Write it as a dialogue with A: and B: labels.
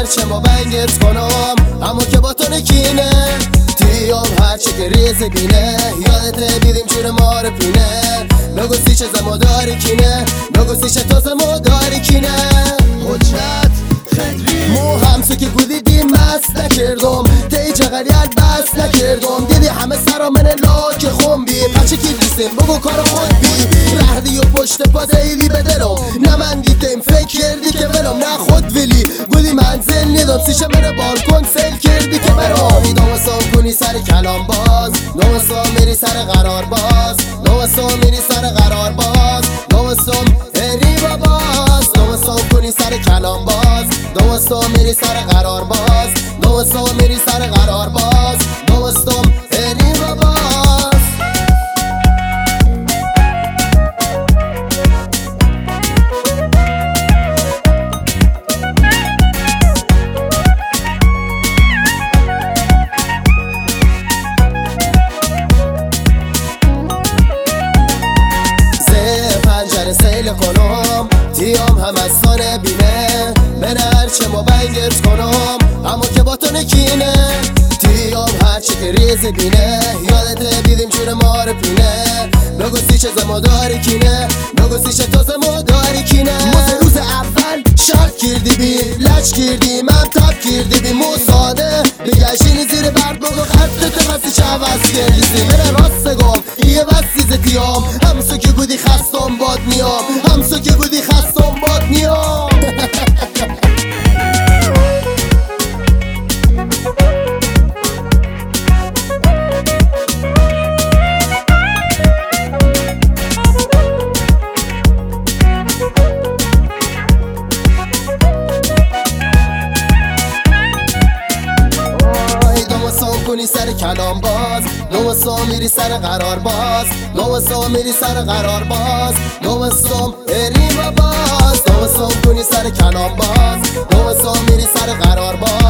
A: هرچه ما بنگت کنم اما که با تو نکینه تیام هرچه که ریز بینه یادت بیدیم چون ما رو پینه بگو سیچه زما داری کینه بگو سیچه تو زما داری کینه حجت مو همسو که بودی دیم مست نکردم تی جغریت بست نکردم دیدی همه سرا من لاک خون بی پچه کی دیسیم بگو کار خود بی رهدی و پشت پا دیدی بدرم نه من دیدیم فکر کردی که برم نه خود ولی بودی منزل نیدم سیشه من بالکن سیل کردی که برم دوستم کنی سر کلام باز دوستم میری سر قرار باز دوستم میری سر قرار باز دوستم اری باز دوستم کنی سر کلام باز دوستم میری سر قرار باز دوستم میری سر قرار باز دوستم اری باز سیل کنم تیام هم از سانه بینه من هرچه ما بنگت کنم اما که با تو نکینه تیام هرچه که ریز بینه یادت بیدیم چون ما رو پینه بگو سیچه زما داری کینه بگو سیچه تو زما داری کینه موز روز اول شک کردی بی لچ کردی من تب کردی بی مو ساده بگشینی زیر برد بگو خطت بسی چه عوض کردی من راست گم یه بسیز تیام همسو که بودی خستم باد میام همسو که بودی خستم باد میام کنی سر کلام باز دوستم میری سر قرار باز دوستم میری سر قرار باز دوستم اری باز دوستم کنی سر کلام باز دوستم میری سر قرار باز